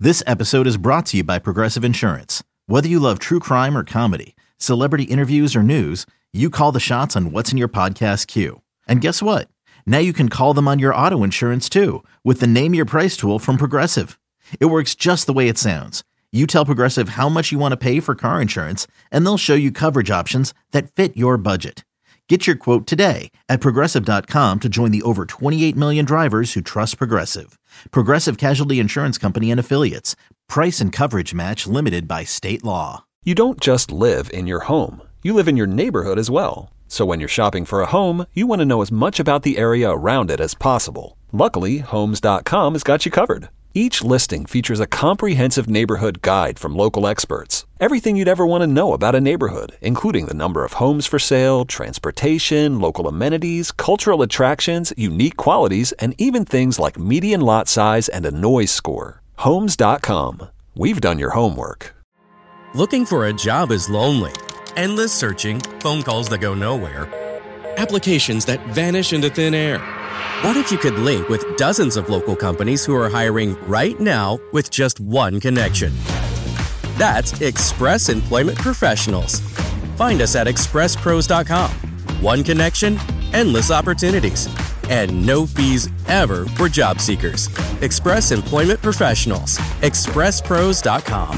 This episode is brought to you by Progressive Insurance. Whether you love true crime or comedy, celebrity interviews or news, you call the shots on what's in your podcast queue. And guess what? Now you can call them on your auto insurance too with the Name Your Price tool from Progressive. It works just the way it sounds. You tell Progressive how much you want to pay for car insurance, and they'll show you coverage options that fit your budget. Get your quote today at Progressive.com to join the over 28 million drivers who trust Progressive. Progressive Casualty Insurance Company and Affiliates. Price and coverage match limited by state law. You don't just live in your home. You live in your neighborhood as well. So when you're shopping for a home, you want to know as much about the area around it as possible. Luckily, Homes.com has got you covered. Each listing features a comprehensive neighborhood guide from local experts. Everything you'd ever want to know about a neighborhood, including the number of homes for sale, transportation, local amenities, cultural attractions, unique qualities, and even things like median lot size and a noise score. Homes.com. We've done your homework. Looking for a job is lonely. Endless searching, phone calls that go nowhere, applications that vanish into thin air. What if you could link with dozens of local companies who are hiring right now with just one connection? That's Express Employment Professionals. Find us at expresspros.com. One connection, endless opportunities, and no fees ever for job seekers. Express Employment Professionals. expresspros.com.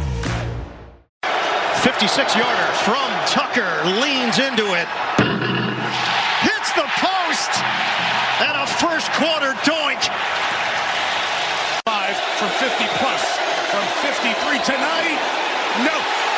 56-yarder from Tucker, leans into it, hits the post, and a first quarter doink. 5 from 50 plus, from 53 tonight, no.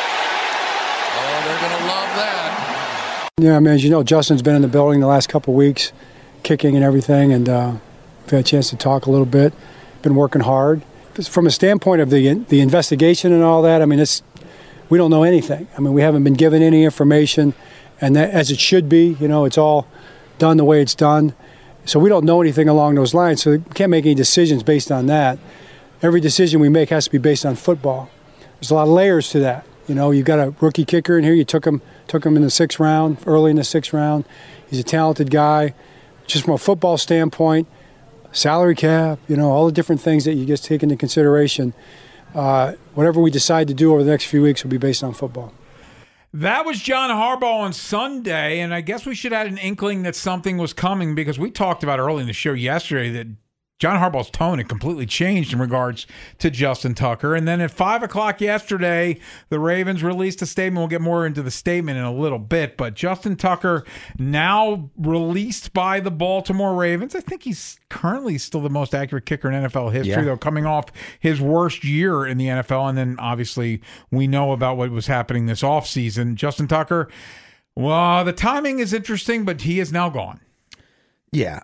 Oh, they're going to love that. Yeah, I mean, as you know, Justin's been in the building the last couple of weeks, kicking and everything, and we've had a chance to talk a little bit. Been working hard. From a standpoint of the investigation and all that, I mean, we don't know anything. I mean, we haven't been given any information, and that, as it should be, you know, it's all done the way it's done. So we don't know anything along those lines, so we can't make any decisions based on that. Every decision we make has to be based on football. There's a lot of layers to that. You know, you've got a rookie kicker in here. You took him in the 6th round, early in the 6th round. He's a talented guy. Just from a football standpoint, salary cap, you know, all the different things that you just take into consideration. Whatever we decide to do over the next few weeks will be based on football. That was John Harbaugh on Sunday, and I guess we should have had an inkling that something was coming because we talked about early in the show yesterday that John Harbaugh's tone had completely changed in regards to Justin Tucker. And then at 5 o'clock yesterday, the Ravens released a statement. We'll get more into the statement in a little bit. But Justin Tucker now released by the Baltimore Ravens. I think he's currently still the most accurate kicker in NFL history, though, coming off his worst year in the NFL. And then, obviously, we know about what was happening this offseason. Justin Tucker, well, the timing is interesting, but he is now gone. Yeah.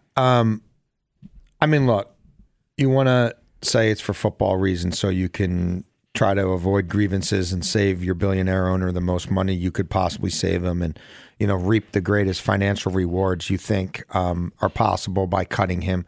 I mean, look, you want to say it's for football reasons so you can try to avoid grievances and save your billionaire owner the most money you could possibly save him and, you know, reap the greatest financial rewards you think are possible by cutting him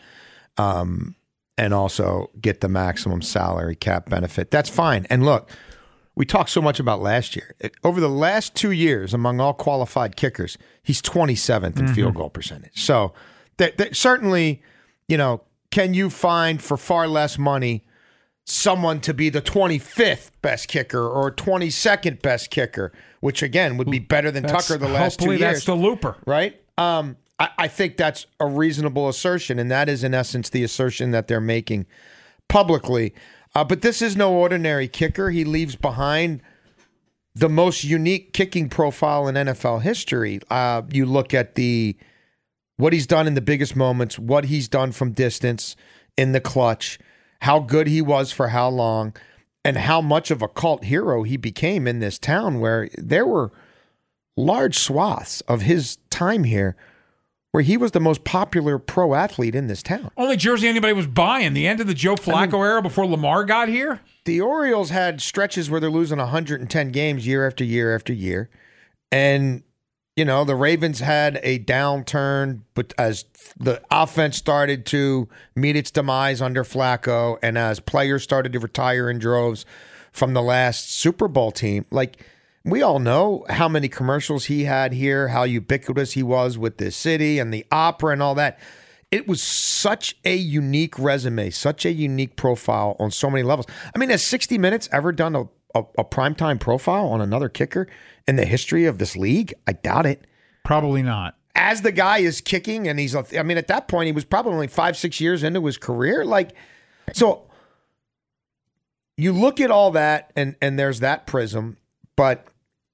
and also get the maximum salary cap benefit. That's fine. And look, we talked so much about last year. Over the last 2 years, among all qualified kickers, he's 27th in field goal percentage. So certainly... You know, can you find for far less money someone to be the 25th best kicker or 22nd best kicker, which again would be better than Tucker the last 2 years? Hopefully that's the looper. Right? I think that's a reasonable assertion, and that is in essence the assertion that they're making publicly. But this is no ordinary kicker. He leaves behind the most unique kicking profile in NFL history. You look at what he's done in the biggest moments, what he's done from distance in the clutch, how good he was for how long, and how much of a cult hero he became in this town where there were large swaths of his time here where he was the most popular pro athlete in this town. Only jersey anybody was buying. The end of the Joe Flacco era before Lamar got here? The Orioles had stretches where they're losing 110 games year after year after year. And you know, the Ravens had a downturn, but as the offense started to meet its demise under Flacco and as players started to retire in droves from the last Super Bowl team, like we all know how many commercials he had here, how ubiquitous he was with this city and the opera and all that. it was such a unique resume, such a unique profile on so many levels. I mean, has 60 Minutes ever done a primetime profile on another kicker in the history of this league? I doubt it. Probably not. As the guy is kicking, and at that point, he was probably only 5-6 years into his career. So you look at all that, and there's that prism, but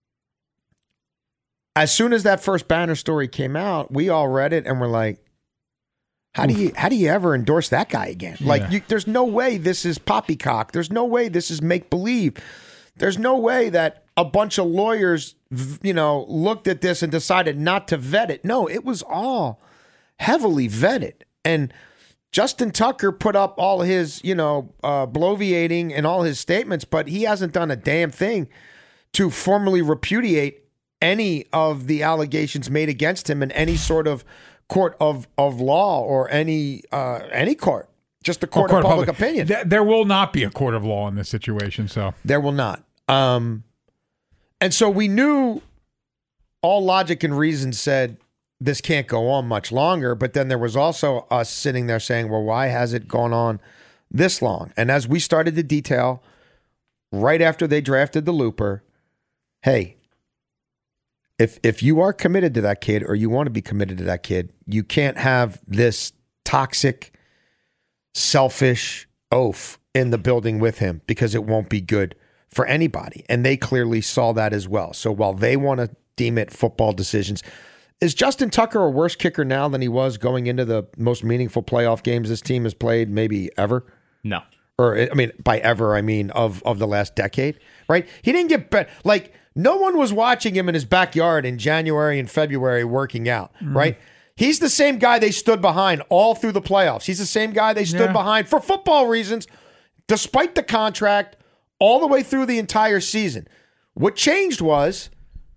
as soon as that first Banner story came out, we all read it and we're like, how do you ever endorse that guy again? There's no way this is poppycock. There's no way this is make-believe. There's no way that a bunch of lawyers, looked at this and decided not to vet it. No, it was all heavily vetted. And Justin Tucker put up all his, bloviating and all his statements, but he hasn't done a damn thing to formally repudiate any of the allegations made against him in any sort of court of law or any court. Just a court of public opinion. There will not be a court of law in this situation. So there will not. And so we knew all logic and reason said this can't go on much longer. But then there was also us sitting there saying, well, why has it gone on this long? And as we started to detail right after they drafted the Looper, hey, if you are committed to that kid or you want to be committed to that kid, you can't have this toxic, selfish oaf in the building with him because it won't be good for anybody. And they clearly saw that as well. So while they want to deem it football decisions, is Justin Tucker a worse kicker now than he was going into the most meaningful playoff games this team has played maybe ever? No. Or, I mean, by ever, I mean of the last decade, right? He didn't get better. No one was watching him in his backyard in January and February working out, right? He's the same guy they stood behind all through the playoffs. He's the same guy they stood behind for football reasons, despite the contract, all the way through the entire season. What changed was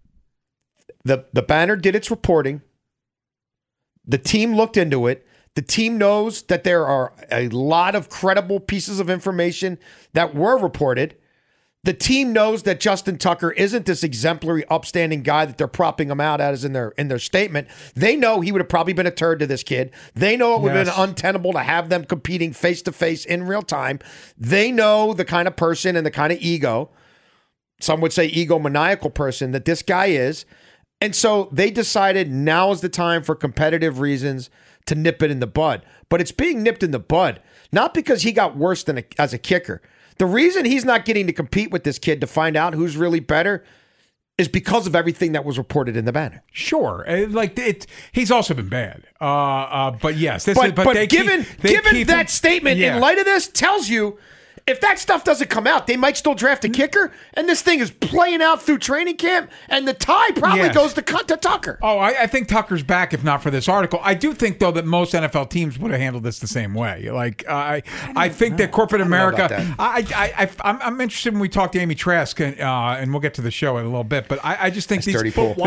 the Banner did its reporting. The team looked into it. The team knows that there are a lot of credible pieces of information that were reported. The team knows that Justin Tucker isn't this exemplary, upstanding guy that they're propping him out as in their statement. They know he would have probably been a turd to this kid. They know it would have been untenable to have them competing face-to-face in real time. They know the kind of person and the kind of ego, some would say egomaniacal person, that this guy is. And so they decided now is the time for competitive reasons to nip it in the bud. But it's being nipped in the bud, not because he got worse as a kicker. The reason he's not getting to compete with this kid to find out who's really better is because of everything that was reported in the Banner. Sure. He's also been bad. But yes. Given that statement in light of this tells you if that stuff doesn't come out, they might still draft a kicker, and this thing is playing out through training camp, and the tie probably goes to Tucker. Oh, I think Tucker's back if not for this article. I do think, though, that most NFL teams would have handled this the same way. I think that corporate America, I'm interested when we talk to Amy Trask, and we'll get to the show in a little bit, but I just think these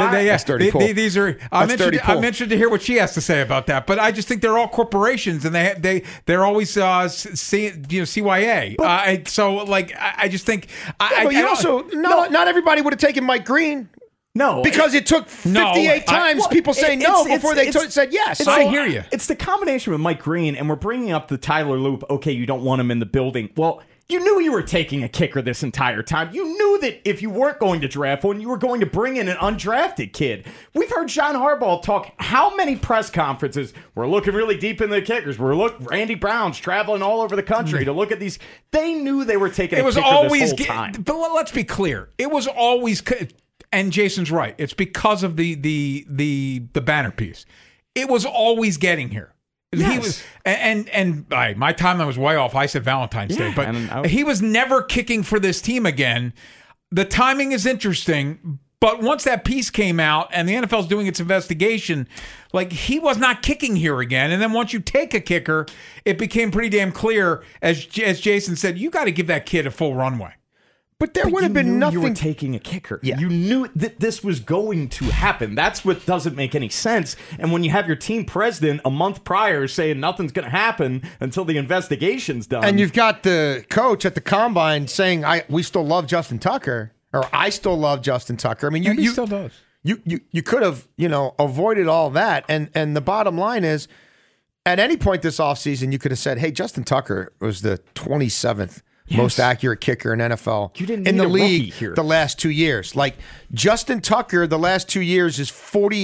are I'm interested to hear what she has to say about that, but I just think they're all corporations, and they're always CYA. I just think. Not everybody would have taken Mike Green. No, because it took 58 times people say no before they said yes. I hear you. It's the combination with Mike Green, and we're bringing up the Tyler Loop. Okay, you don't want him in the building. Well, you knew you were taking a kicker this entire time. You knew that if you weren't going to draft one, you were going to bring in an undrafted kid. We've heard John Harbaugh talk how many press conferences. We're looking really deep in the kickers. Randy Brown's traveling all over the country to look at these. They knew they were taking a kicker this whole time. But let's be clear. It was always, and Jason's right, it's because of the Banner piece. It was always getting here. Yes. He was, and my timeline was way off. I said Valentine's Day, but he was never kicking for this team again. The timing is interesting, but once that piece came out and the NFL's doing its investigation, he was not kicking here again. And then once you take a kicker, it became pretty damn clear, as Jason said, you got to give that kid a full runway. But there would have been nothing. You were taking a kicker. Yeah. You knew that this was going to happen. That's what doesn't make any sense. And when you have your team president a month prior saying nothing's going to happen until the investigation's done. And you've got the coach at the combine saying, we still love Justin Tucker, or I still love Justin Tucker. I mean, he still does. You could have, avoided all that. And the bottom line is, at any point this offseason, you could have said, hey, Justin Tucker was the 27th most accurate kicker in NFL in the league the last 2 years. Like, Justin Tucker, the last 2 years is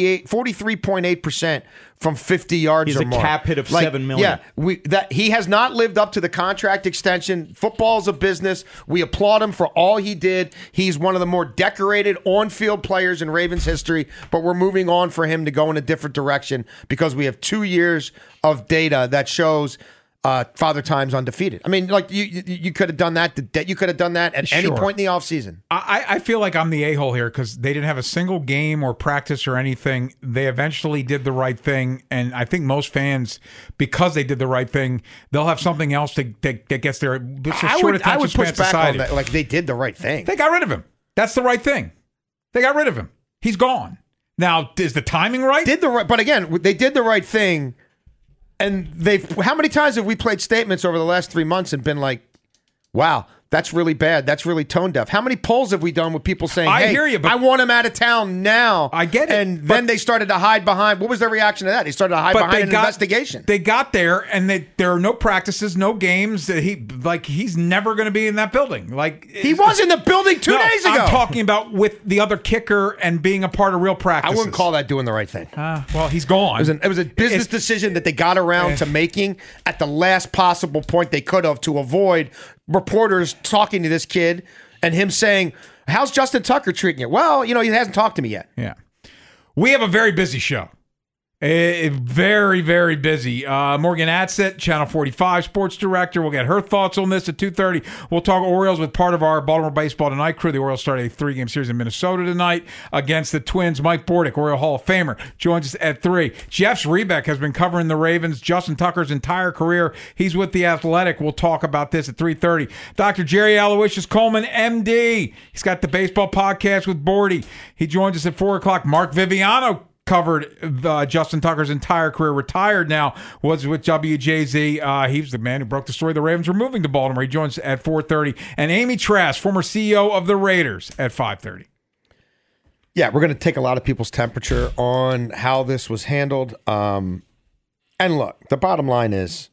43.8% from 50 yards or more. He's a cap hit of $7 million. Yeah, he has not lived up to the contract extension. Football's a business. We applaud him for all he did. He's one of the more decorated on-field players in Ravens history, but we're moving on for him to go in a different direction because we have 2 years of data that shows Father Time's undefeated. I mean, like, you could have done that. You could have done that at any point in the offseason. I feel like I'm the a-hole here because they didn't have a single game or practice or anything. They eventually did the right thing, and I think most fans, because they did the right thing, they'll have something else that gets their short attention I would push back society. on that. Like, they did the right thing. They got rid of him. That's the right thing. They got rid of him. He's gone. Now, is the timing right? But again, they did the right thing. And how many times have we played statements over the last 3 months and been like, wow, that's really bad. That's really tone deaf. How many polls have we done with people saying, hey, I hear you, but I want him out of town now? I get it. And then they started to hide behind. What was their reaction to that? They started to hide behind an investigation. They got there, and there are no practices, no games. He's never going to be in that building. Like, he was in the building 2 days ago. I'm talking about with the other kicker and being a part of real practices. I wouldn't call that doing the right thing. Well, he's gone. It was a business decision that they got around to making at the last possible point they could have to avoid reporters talking to this kid and him saying, how's Justin Tucker treating you? Well, he hasn't talked to me yet. Yeah. We have a very busy show. Very, very busy. Morgan Adsett, Channel 45 sports director. We'll get her thoughts on this at 2:30. We'll talk Orioles with part of our Baltimore Baseball Tonight crew. The Orioles start a 3-game series in Minnesota tonight against the Twins. Mike Bordick, Oriole Hall of Famer, joins us at 3. Jeff Zrebiec has been covering the Ravens Justin Tucker's entire career. He's with The Athletic. We'll talk about this at 3:30. Dr. Jerry Aloysius Coleman, MD. He's got the baseball podcast with Bordy. He joins us at 4 o'clock. Mark Viviano covered Justin Tucker's entire career, retired now, was with WJZ. He was the man who broke the story the Ravens were moving to Baltimore. He joins at 4:30. And Amy Trask, former CEO of the Raiders, at 5:30. Yeah, we're going to take a lot of people's temperature on how this was handled. And look, the bottom line is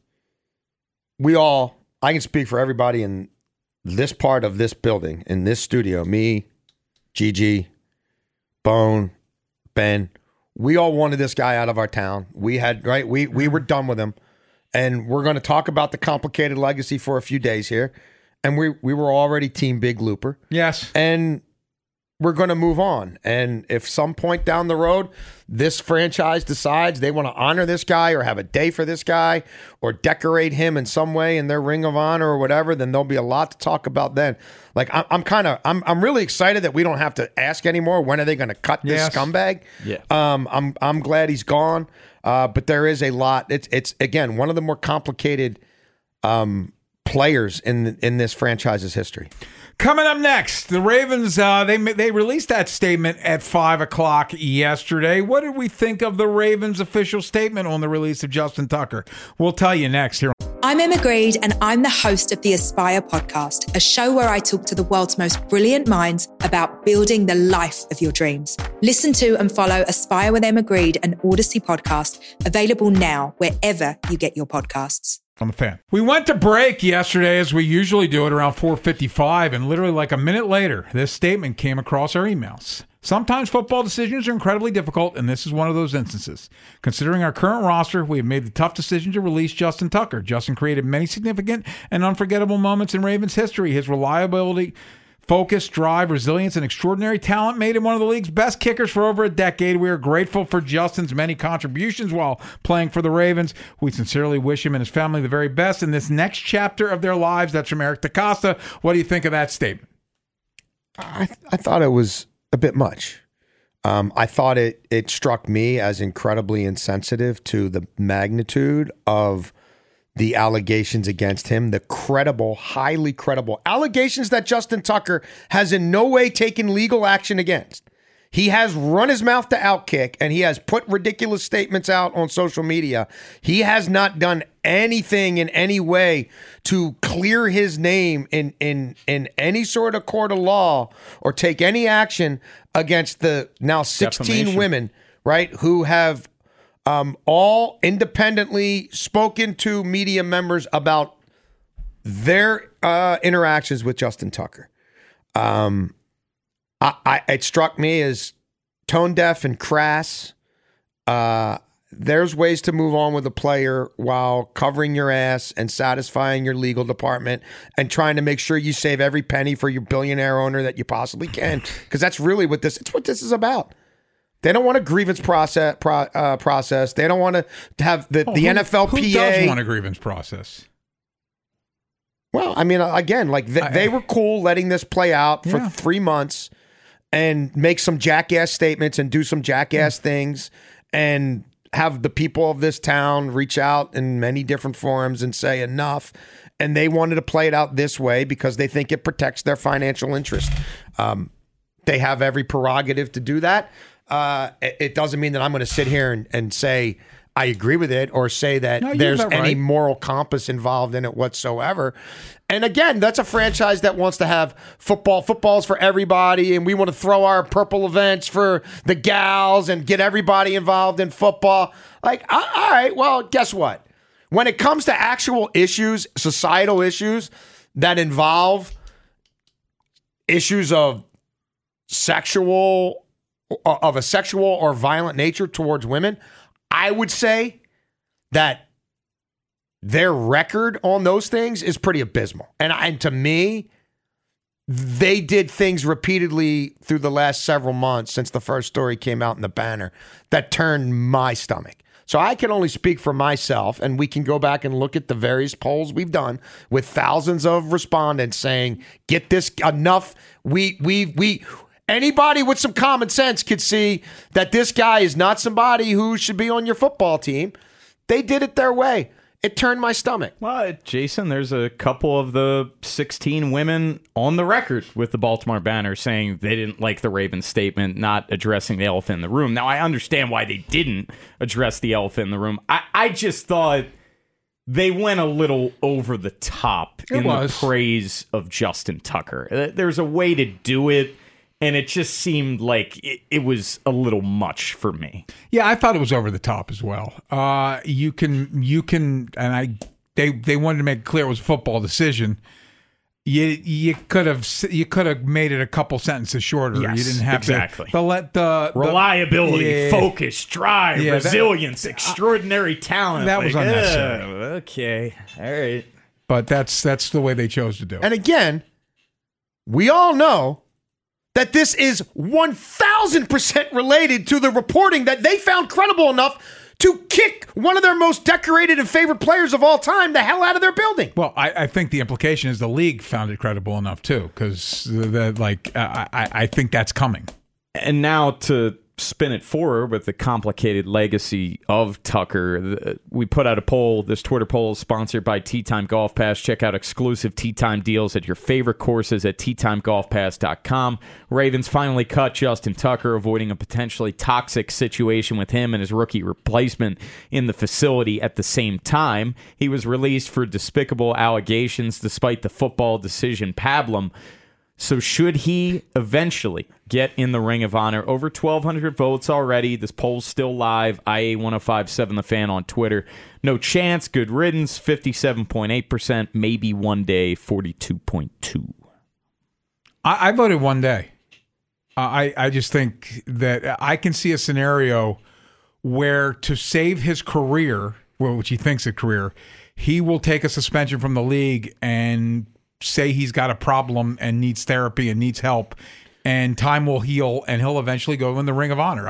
I can speak for everybody in this part of this building, in this studio, me, Gigi, Bone, Ben, we all wanted this guy out of our town. We were done with him. And we're going to talk about the complicated legacy for a few days here. And we were already Team Big Looper. Yes. And we're going to move on. And if some point down the road, this franchise decides they want to honor this guy or have a day for this guy or decorate him in some way in their Ring of Honor or whatever, then there'll be a lot to talk about then. Like, I'm really excited that we don't have to ask anymore. When are they going to cut this scumbag? Yeah. I'm glad he's gone. But there is a lot. It's again, one of the more complicated players in this franchise's history. Coming up next, the Ravens, they released that statement at 5 o'clock yesterday. What did we think of the Ravens' official statement on the release of Justin Tucker? We'll tell you next here. I'm Emma Greed, and I'm the host of the Aspire podcast, a show where I talk to the world's most brilliant minds about building the life of your dreams. Listen to and follow Aspire with Emma Greed, an Odyssey podcast, available now wherever you get your podcasts. On the Fan. We went to break yesterday, as we usually do, at around 4:55, and literally like a minute later, this statement came across our emails. Sometimes football decisions are incredibly difficult, and this is one of those instances. Considering our current roster, we have made the tough decision to release Justin Tucker. Justin created many significant and unforgettable moments in Ravens history. His reliability, focus, drive, resilience, and extraordinary talent made him one of the league's best kickers for over a decade. We are grateful for Justin's many contributions while playing for the Ravens. We sincerely wish him and his family the very best in this next chapter of their lives. That's from Eric DaCosta. What do you think of that statement? I thought it was a bit much. I thought it struck me as incredibly insensitive to the magnitude of the allegations against him, the credible, highly credible allegations that Justin Tucker has in no way taken legal action against. He has run his mouth to Outkick, and he has put ridiculous statements out on social media. He has not done anything in any way to clear his name in any sort of court of law or take any action against the now 16 women, right, who have all independently spoken to media members about their interactions with Justin Tucker. It struck me as tone deaf and crass. There's ways to move on with a player while covering your ass and satisfying your legal department and trying to make sure you save every penny for your billionaire owner that you possibly can. Because that's really what this is about. They don't want a grievance process. They don't want to have the NFLPA. Who does want a grievance process? Well, I mean, again, like they were cool letting this play out for 3 months and make some jackass statements and do some jackass things and have the people of this town reach out in many different forums and say enough. And they wanted to play it out this way because they think it protects their financial interest. They have every prerogative to do that. It doesn't mean that I'm going to sit here and say I agree with it or say that there's any moral compass involved in it whatsoever. And again, that's a franchise that wants to have football. Football's for everybody, and we want to throw our purple events for the gals and get everybody involved in football. Like, all right, well, guess what? When it comes to actual issues, societal issues that involve issues of a sexual or violent nature towards women, I would say that their record on those things is pretty abysmal. And to me, they did things repeatedly through the last several months since the first story came out in the Banner that turned my stomach. So I can only speak for myself, and we can go back and look at the various polls we've done with thousands of respondents saying, get this enough. Anybody with some common sense could see that this guy is not somebody who should be on your football team. They did it their way. It turned my stomach. Well, Jason, there's a couple of the 16 women on the record with the Baltimore Banner saying they didn't like the Ravens statement, not addressing the elephant in the room. Now, I understand why they didn't address the elephant in the room. I just thought they went a little over the top the praise of Justin Tucker. There's a way to do it. And it just seemed like it was a little much for me. Yeah, I thought it was over the top as well. You can, and they wanted to make it clear it was a football decision. You could have made it a couple sentences shorter. Yes, you didn't have to let the reliability, focus, drive, resilience, extraordinary talent. That was unnecessary. Okay, all right. But that's the way they chose to do it. And again, we all know that this is 1,000% related to the reporting that they found credible enough to kick one of their most decorated and favorite players of all time the hell out of their building. Well, I think the implication is the league found it credible enough too, because I think that's coming. And now to spin it forward with the complicated legacy of Tucker, we put out a poll. This Twitter poll is sponsored by Tee Time Golf Pass. Check out exclusive Tee Time deals at your favorite courses at teatimegolfpass.com. Ravens finally cut Justin Tucker, avoiding a potentially toxic situation with him and his rookie replacement in the facility at the same time. He was released for despicable allegations despite the football decision pablum. So should he eventually get in the Ring of Honor? Over 1,200 votes already. This poll's still live. IA1057 The Fan on Twitter. No chance. Good riddance. 57.8%. Maybe one day. 42.2%. I voted one day. I just think that I can see a scenario where to save his career, which he thinks a career, he will take a suspension from the league and say he's got a problem and needs therapy and needs help, and time will heal, and he'll eventually go in the Ring of Honor.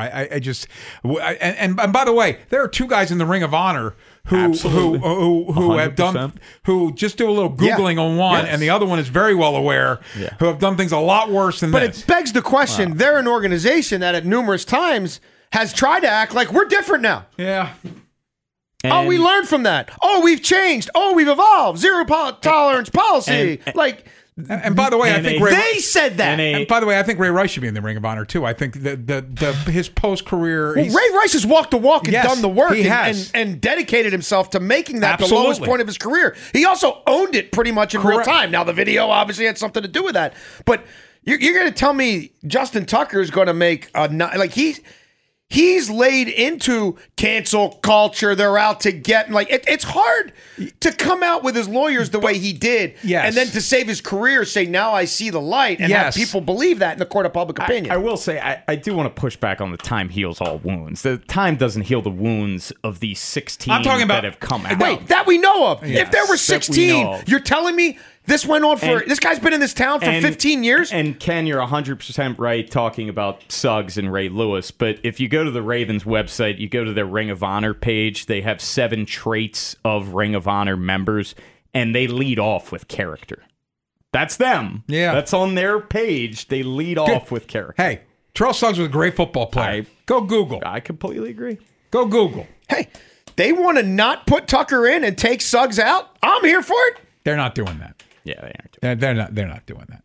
And by the way, there are two guys in the Ring of Honor who have done, who just do a little Googling on one, and the other one is very well aware, who have done things a lot worse than this. But it begs the question, they're an organization that at numerous times has tried to act like we're different now. Yeah. And we learned from that. We've changed. We've evolved. Zero tolerance policy. And by the way, I think they said that. And by the way, I think Ray Rice should be in the Ring of Honor too. I think his post career. Ray Rice has walked the walk and done the work and dedicated himself to making that the lowest point of his career. He also owned it pretty much in real time. Now the video obviously had something to do with that, but you're going to tell me Justin Tucker is going to make He's laid into cancel culture. They're out to get him. Like, it's hard to come out with his lawyers the way he did. Yes. And then to save his career, say, now I see the light, and have people believe that in the court of public opinion. I will say, I do want to push back on the time heals all wounds. The time doesn't heal the wounds of these 16 I'm talking about, that have come out. Wait, that we know of. Yes, if there were 16, you're telling me this went on for... this guy's been in this town for 15 years? And Ken, you're 100% right talking about Suggs and Ray Lewis. But if you go to the Ravens website, you go to their Ring of Honor page, they have 7 traits of Ring of Honor members, and they lead off with character. That's them. Yeah. That's on their page. They lead off with character. Hey, Terrell Suggs was a great football player. Go Google. I completely agree. Go Google. Hey, they want to not put Tucker in and take Suggs out? I'm here for it. They're not doing that. Yeah, they aren't. They're not doing that.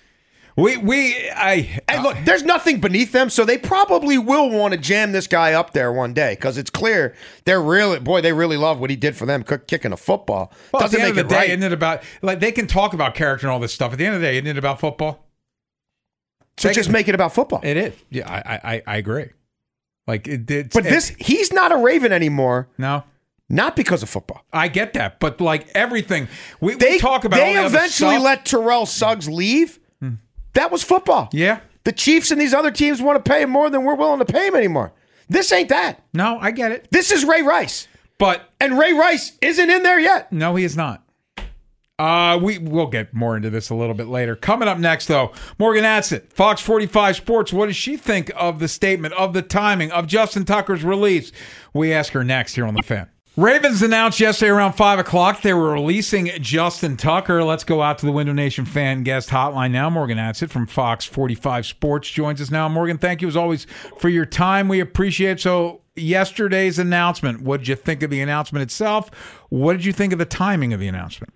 Hey, look, there's nothing beneath them, so they probably will want to jam this guy up there one day because it's clear they really love what he did for them, kicking a football. Well, Doesn't at the end make of the it day, right. isn't it about they can talk about character and all this stuff. At the end of the day, isn't it about football? So just make it about football. It is. Yeah, I agree. Like he's not a Raven anymore. No. Not because of football. I get that, but like everything we talk about. They eventually let Terrell Suggs leave. That was football. Yeah. The Chiefs and these other teams want to pay him more than we're willing to pay him anymore. This ain't that. No, I get it. This is Ray Rice. And Ray Rice isn't in there yet. No, he is not. We'll get more into this a little bit later. Coming up next, though, Morgan Atzett, Fox 45 Sports. What does she think of the statement, of the timing, of Justin Tucker's release? We ask her next here on The Fan. Ravens announced yesterday around 5 o'clock they were releasing Justin Tucker. Let's go out to the Window Nation fan guest hotline now. Morgan Atzett from Fox 45 Sports joins us now. Morgan, thank you as always for your time. We appreciate it. So yesterday's announcement, what did you think of the announcement itself? What did you think of the timing of the announcement?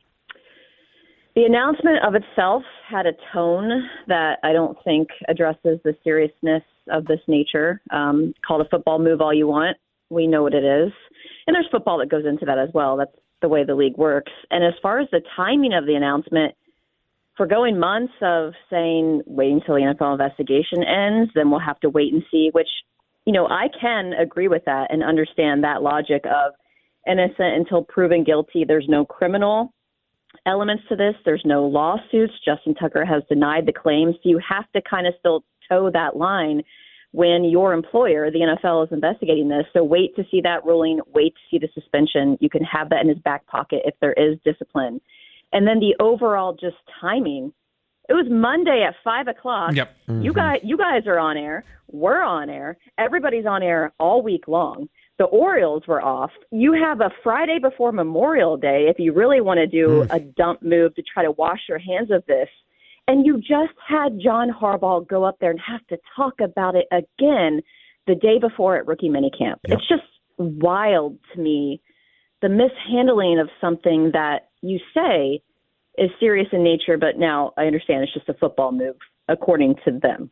The announcement of itself had a tone that I don't think addresses the seriousness of this nature. Call it a football move all you want. We know what it is. And there's football that goes into that as well. That's the way the league works. And as far as the timing of the announcement, for going months of saying, wait until the NFL investigation ends, then we'll have to wait and see, which, I can agree with that and understand that logic of innocent until proven guilty. There's no criminal elements to this. There's no lawsuits. Justin Tucker has denied the claims. So you have to kind of still toe that line when your employer, the NFL, is investigating this. So wait to see that ruling, wait to see the suspension. You can have that in his back pocket if there is discipline. And then the overall just timing. It was Monday at 5 o'clock. Yep. Mm-hmm. You guys are on air. We're on air. Everybody's on air all week long. The Orioles were off. You have a Friday before Memorial Day if you really want to do a dump move to try to wash your hands of this. And you just had John Harbaugh go up there and have to talk about it again the day before at rookie minicamp. Yep. It's just wild to me, the mishandling of something that you say is serious in nature, but now I understand it's just a football move, according to them.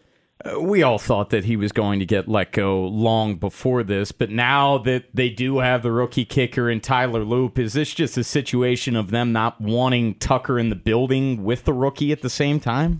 We all thought that he was going to get let go long before this, but now that they do have the rookie kicker in Tyler Loop, is this just a situation of them not wanting Tucker in the building with the rookie at the same time?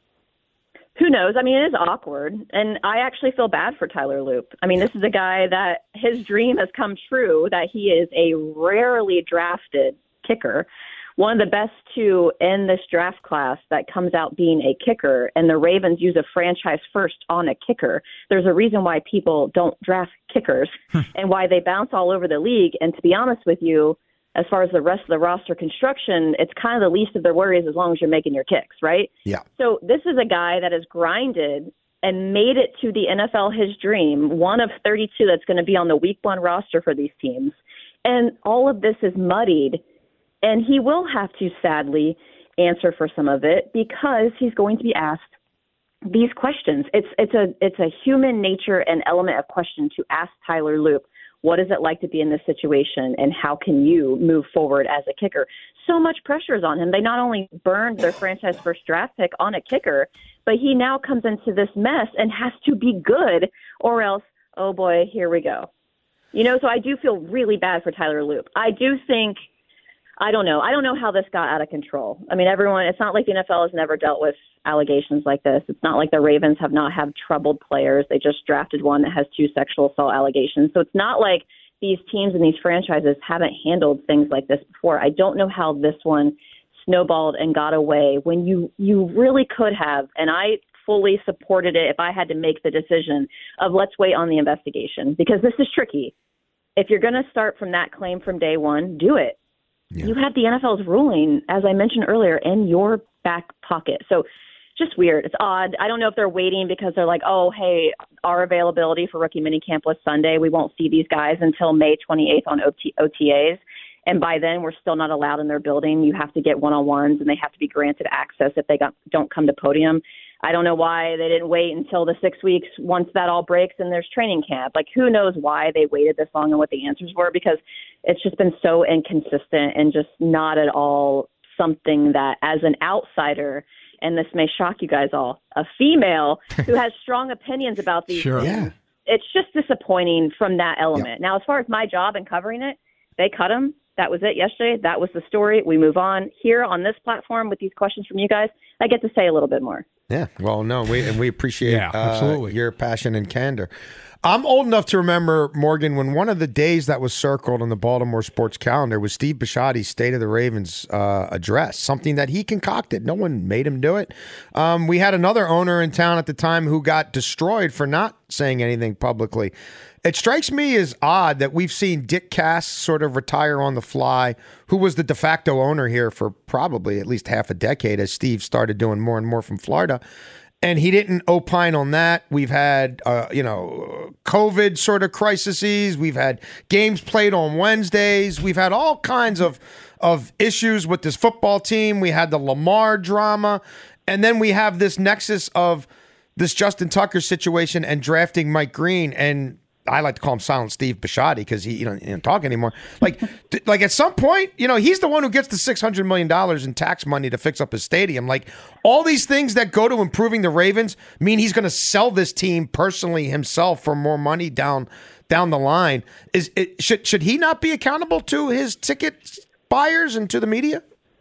Who knows? I mean, it is awkward, and I actually feel bad for Tyler Loop. I mean, this is a guy that his dream has come true, that he is a rarely drafted kicker, one of the best two in this draft class that comes out being a kicker, and the Ravens use a franchise first on a kicker. There's a reason why people don't draft kickers and why they bounce all over the league. And to be honest with you, as far as the rest of the roster construction, it's kind of the least of their worries as long as you're making your kicks, right? Yeah. So this is a guy that has grinded and made it to the NFL, his dream, one of 32 that's going to be on the week one roster for these teams. And all of this is muddied. And he will have to, sadly, answer for some of it because he's going to be asked these questions. It's a human nature and element of question to ask Tyler Loop, what is it like to be in this situation, and how can you move forward as a kicker? So much pressure is on him. They not only burned their franchise first draft pick on a kicker, but he now comes into this mess and has to be good, or else, oh boy, here we go. So I do feel really bad for Tyler Loop. I do think I don't know. I don't know how this got out of control. I mean, it's not like the NFL has never dealt with allegations like this. It's not like the Ravens have not had troubled players. They just drafted one that has 2 sexual assault allegations. So it's not like these teams and these franchises haven't handled things like this before. I don't know how this one snowballed and got away when you really could have, and I fully supported it if I had to make the decision of let's wait on the investigation, because this is tricky. If you're going to start from that claim from day one, do it. Yeah. You have the NFL's ruling, as I mentioned earlier, in your back pocket. So just weird. It's odd. I don't know if they're waiting because they're like, oh, hey, our availability for rookie minicamp was Sunday. We won't see these guys until May 28th on OTAs. And by then, we're still not allowed in their building. You have to get one-on-ones, and they have to be granted access if they don't come to podium. I don't know why they didn't wait until the 6 weeks once that all breaks and there's training camp. Like, who knows why they waited this long and what the answers were, because it's just been so inconsistent and just not at all something that, as an outsider, and this may shock you guys all, a female who has strong opinions about these things, it's just disappointing from that element. Now, as far as my job in covering it, they cut them. That was it yesterday. That was the story. We move on. Here on this platform with these questions from you guys, I get to say a little bit more. Yeah, well, no, we appreciate absolutely your passion and candor. I'm old enough to remember, Morgan, when one of the days that was circled on the Baltimore sports calendar was Steve Bisciotti's State of the Ravens address, something that he concocted. No one made him do it. We had another owner in town at the time who got destroyed for not saying anything publicly. It strikes me as odd that we've seen Dick Cass sort of retire on the fly, who was the de facto owner here for probably at least half a decade as Steve started doing more and more from Florida. And he didn't opine on that. We've had, COVID sort of crises. We've had games played on Wednesdays. We've had all kinds of issues with this football team. We had the Lamar drama. And then we have this nexus of this Justin Tucker situation and drafting Mike Green. And I like to call him Silent Steve Bisciotti because he doesn't talk anymore. Like at some point, he's the one who gets the $600 million in tax money to fix up his stadium. Like, all these things that go to improving the Ravens mean he's going to sell this team personally himself for more money down the line. Should he not be accountable to his ticket buyers and to the media?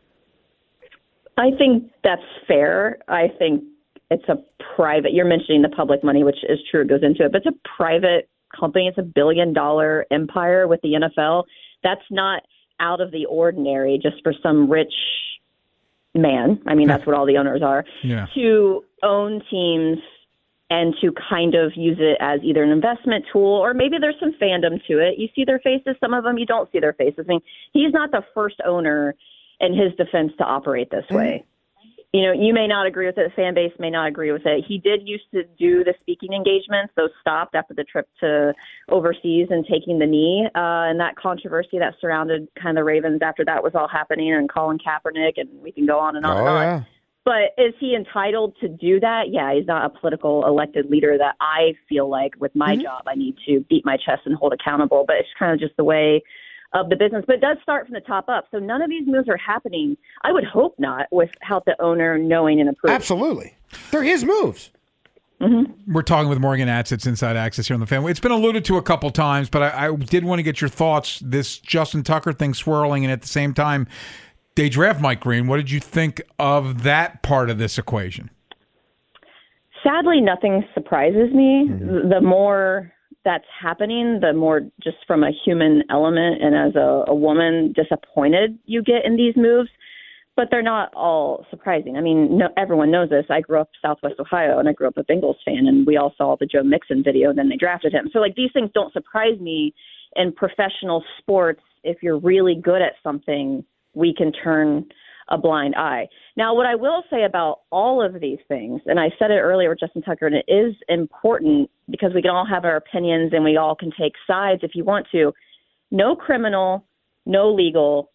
I think that's fair. I think it's a private. You're mentioning the public money, which is true. It goes into it, but it's a private company. It's $1 billion empire with the NFL. That's not out of the ordinary just for some rich man. I mean, that's what all the owners are. Yeah. To own teams and to kind of use it as either an investment tool or maybe there's some fandom to it. You see their faces. Some of them you don't see their faces. I mean, he's not the first owner in his defense to operate this way. You may not agree with it. The fan base may not agree with it. He did used to do the speaking engagements. Those stopped after the trip to overseas and taking the knee. And that controversy that surrounded kind of the Ravens after that was all happening, and Colin Kaepernick, and we can go on and on and on. Yeah. But is he entitled to do that? Yeah, he's not a political elected leader that I feel like with my job I need to beat my chest and hold accountable. But it's kind of just the way of the business, but it does start from the top up. So none of these moves are happening, I would hope not, without the owner knowing and approving. Absolutely. They're his moves. Mm-hmm. We're talking with Morgan Atzitz, Inside Access here on the Fan. It's been alluded to a couple times, but I did want to get your thoughts. This Justin Tucker thing swirling, and at the same time, they draft Mike Green. What did you think of that part of this equation? Sadly, nothing surprises me. Mm-hmm. The more that's happening, the more just from a human element and as a woman disappointed you get in these moves. But they're not all surprising. I mean, everyone knows this. I grew up Southwest Ohio, and I grew up a Bengals fan, and we all saw the Joe Mixon video, and then they drafted him. So, these things don't surprise me in professional sports. If you're really good at something, we can turn a blind eye. Now, what I will say about all of these things, and I said it earlier with Justin Tucker, and it is important because we can all have our opinions and we all can take sides if you want to. No criminal, no legal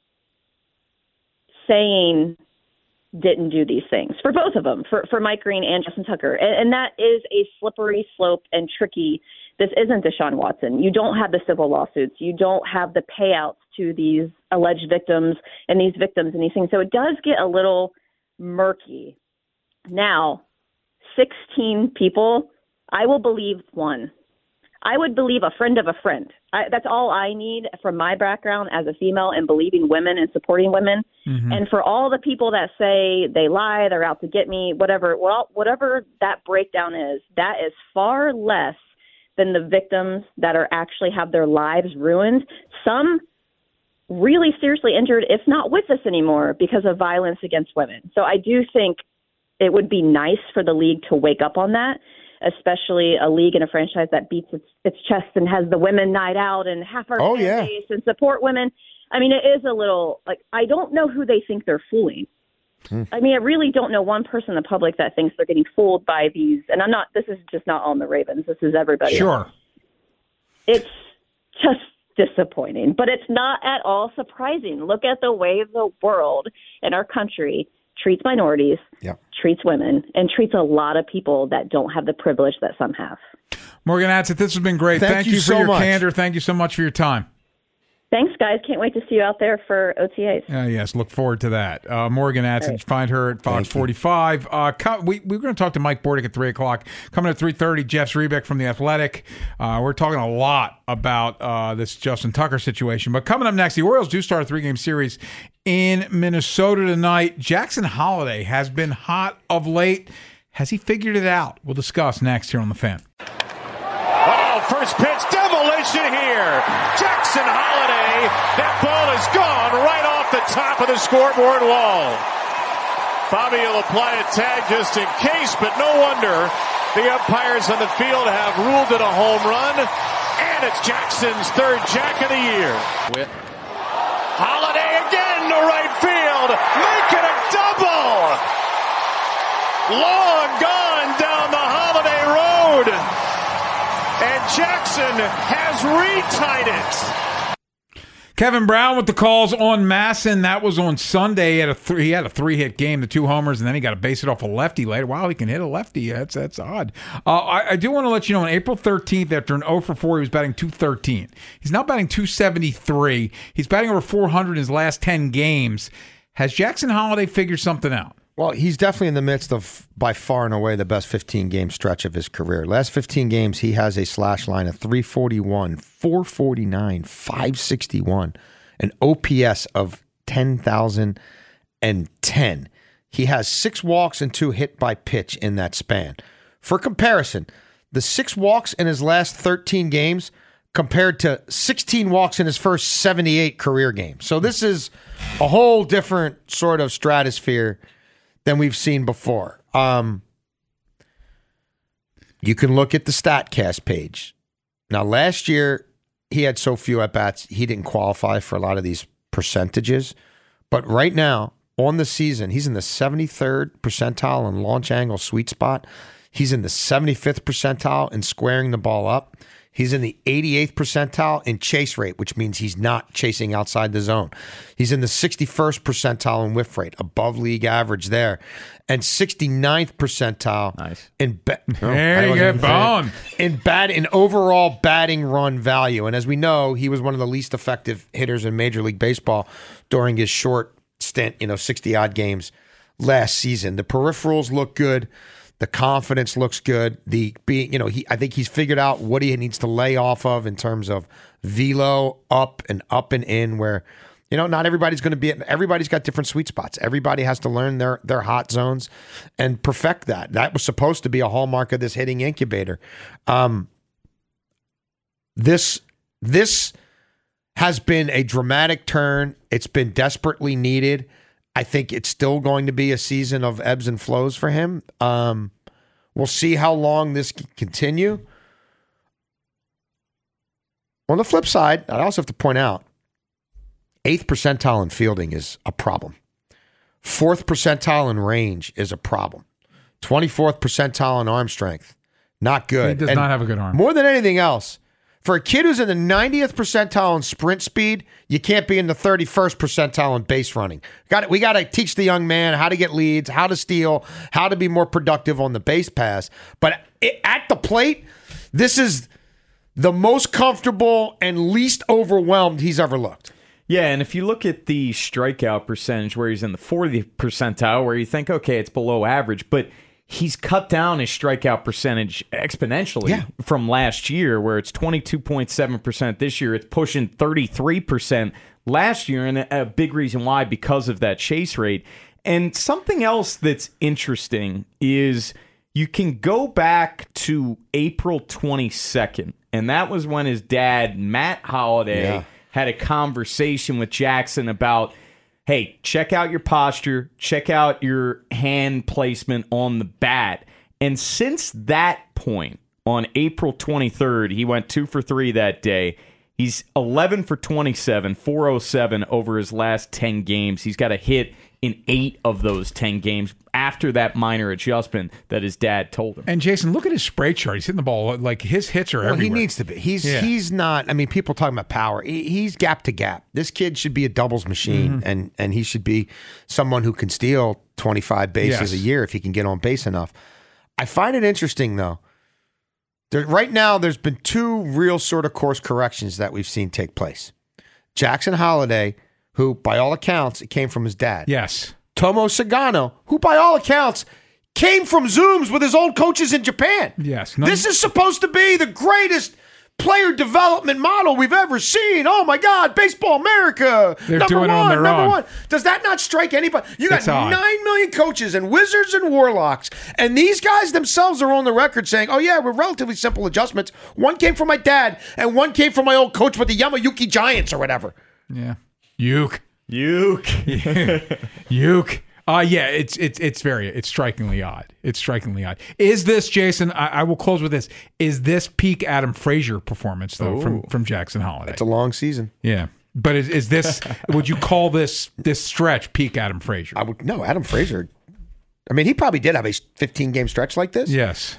saying didn't do these things for both of them, for Mike Green and Justin Tucker. And that is a slippery slope and tricky. This isn't Deshaun Watson. You don't have the civil lawsuits. You don't have the payouts to these alleged victims and these victims and these things. So it does get a little murky. Now, 16 people, I will believe one. I would believe a friend of a friend. That's all I need from my background as a female and believing women and supporting women. Mm-hmm. And for all the people that say they lie, they're out to get me, whatever that breakdown is, that is far less than the victims that are actually have their lives ruined. Some really seriously injured, if not with us anymore, because of violence against women. So I do think it would be nice for the league to wake up on that, especially a league and a franchise that beats its chest and has the women night out and half our fan base and support women. I mean, it is a little like, I don't know who they think they're fooling. I mean, I really don't know one person in the public that thinks they're getting fooled by these. And this is just not on the Ravens. This is everybody. Sure. It's just disappointing, but it's not at all surprising. Look at the way the world and our country treats minorities, treats women, and treats a lot of people that don't have the privilege that some have. Morgan Atzett, this has been great. Thank you for your candor. Thank you so much for your time. Thanks, guys. Can't wait to see you out there for OTAs. Yes, look forward to that. Morgan Atzett, right. Find her at Fox 45. We're going to talk to Mike Bordick at 3 o'clock. Coming at 3:30, Jeff Zrebiec from The Athletic. We're talking a lot about this Justin Tucker situation. But coming up next, the Orioles do start a 3-game series in Minnesota tonight. Jackson Holliday has been hot of late. Has he figured it out? We'll discuss next here on The Fan. Oh, first pitch, demolition here. Jackson Holliday, that ball is gone right off the top of the scoreboard wall. Bobby will apply a tag just in case, but no wonder the umpires on the field have ruled it a home run, and it's Jackson's third jack of the year. Holliday again to right field, making a double. Long gone down the Holliday Road. And Jackson has retied it. Kevin Brown with the calls on Masson. That was on Sunday. He had a 3-hit game, the 2 homers, and then he got to base it off a lefty later. Wow, he can hit a lefty. That's odd. I do want to let you know, on April 13th, after an 0 for 4, he was batting .213. He's now batting .273. He's batting over .400 in his last 10 games. Has Jackson Holliday figured something out? Well, he's definitely in the midst of, by far and away, the best 15-game stretch of his career. Last 15 games, he has a slash line of 341, 449, 561, an OPS of 10,010. He has 6 walks and 2 hit by pitch in that span. For comparison, the 6 walks in his last 13 games compared to 16 walks in his first 78 career games. So this is a whole different sort of stratosphere than we've seen before. You can look at the StatCast page. Now, last year, he had so few at-bats, he didn't qualify for a lot of these percentages. But right now, on the season, he's in the 73rd percentile in launch angle sweet spot. He's in the 75th percentile in squaring the ball up. He's in the 88th percentile in chase rate, which means he's not chasing outside the zone. He's in the 61st percentile in whiff rate, above league average there, and 69th percentile in overall batting run value. And as we know, he was one of the least effective hitters in Major League Baseball during his short stint, 60-odd games last season. The peripherals look good. The confidence looks good. I think he's figured out what he needs to lay off of in terms of velo, up and in, where, not everybody's going to be, everybody's got different sweet spots. Everybody has to learn their hot zones and perfect that. That was supposed to be a hallmark of this hitting incubator. This has been a dramatic turn. It's been desperately needed. I think it's still going to be a season of ebbs and flows for him. We'll see how long this can continue. On the flip side, I also have to point out, 8th percentile in fielding is a problem. 4th percentile in range is a problem. 24th percentile in arm strength, not good. He does not have a good arm. More than anything else, for a kid who's in the 90th percentile in sprint speed, you can't be in the 31st percentile in base running. We got to teach the young man how to get leads, how to steal, how to be more productive on the base pass. But at the plate, this is the most comfortable and least overwhelmed he's ever looked. Yeah, and if you look at the strikeout percentage where he's in the 40th percentile, where you think, okay, it's below average, but he's cut down his strikeout percentage exponentially from last year, where it's 22.7% this year. It's pushing 33% last year, and a big reason why, because of that chase rate. And something else that's interesting is you can go back to April 22nd, and that was when his dad, Matt Holliday, had a conversation with Jackson about, hey, check out your posture, check out your hand placement on the bat. And since that point, on April 23rd, he went 2 for 3 that day. He's 11 for 27, 407 over his last 10 games. He's got a hit in 8 of those 10 games after that minor adjustment that his dad told him. And Jason, look at his spray chart. He's hitting the ball like his hits are everywhere. He needs to be. He's not. I mean, people talking about power. He's gap to gap. This kid should be a doubles machine, and he should be someone who can steal 25 bases a year if he can get on base enough. I find it interesting though. Right now, there's been 2 real sort of course corrections that we've seen take place. Jackson Holliday, who, by all accounts, it came from his dad. Yes. Tomo Sagano, who, by all accounts, came from Zooms with his old coaches in Japan. Yes. This is supposed to be the greatest player development model we've ever seen. Oh, my God, Baseball America. They're doing it on their number own. 1. Does that not strike anybody? You got 9 million coaches and wizards and warlocks, and these guys themselves are on the record saying, oh, yeah, we're relatively simple adjustments. One came from my dad, and one came from my old coach with the Yamayuki Giants or whatever. Yeah. Uke. It's strikingly odd. It's strikingly odd. Is this, Jason, I will close with this. Is this peak Adam Frazier performance, though, from Jackson Holliday? It's a long season. Yeah. But is this, would you call this stretch peak Adam Frazier? No, Adam Frazier. I mean, he probably did have a 15-game stretch like this. Yes.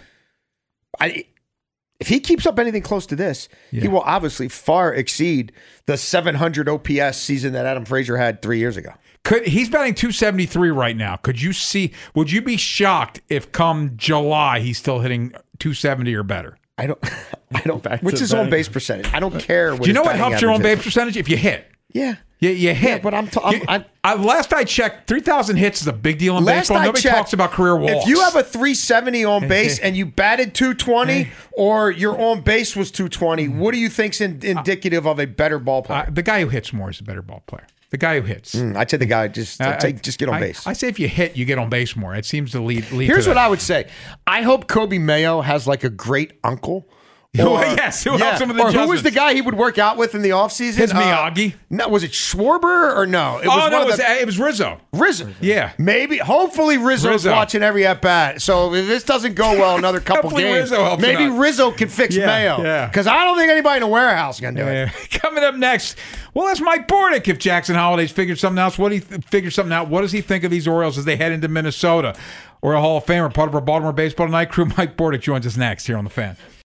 If he keeps up anything close to this, he will obviously far exceed the 700 OPS season that Adam Frazier had 3 years ago. He's batting 273 right now. Would you be shocked if come July he's still hitting 270 or better? I don't. What's his on base percentage? I don't care. Do you know what helps your on base percentage? If you hit. Yeah. You hit. Yeah, but last I checked, 3,000 hits is a big deal in baseball. Nobody talks about career walks. If you have a 370 on base and you batted 220 or your on base was 220, what do you think's indicative of a better ball player? The guy who hits more is a better ball player. The guy who hits. I'd say the guy just get on base. I say if you hit, you get on base more. It seems to lead Here's to what I would say. I hope Kobe Mayo has like a great uncle. Who helps him with the adjustments. Who was the guy he would work out with in the offseason? His Miyagi. No, was it Schwarber or no? It was Rizzo. Rizzo. Yeah. Maybe. Hopefully Rizzo's watching every at-bat. So if this doesn't go well another couple games, maybe Rizzo can fix Mayo. Yeah. Because I don't think anybody in the warehouse is going to do it. Coming up next, well, that's Mike Bordick. If Jackson Holliday's figured something else, what does he think of these Orioles as they head into Minnesota? Or a Hall of Famer, part of our Baltimore Baseball Tonight crew, Mike Bordick joins us next here on The Fan.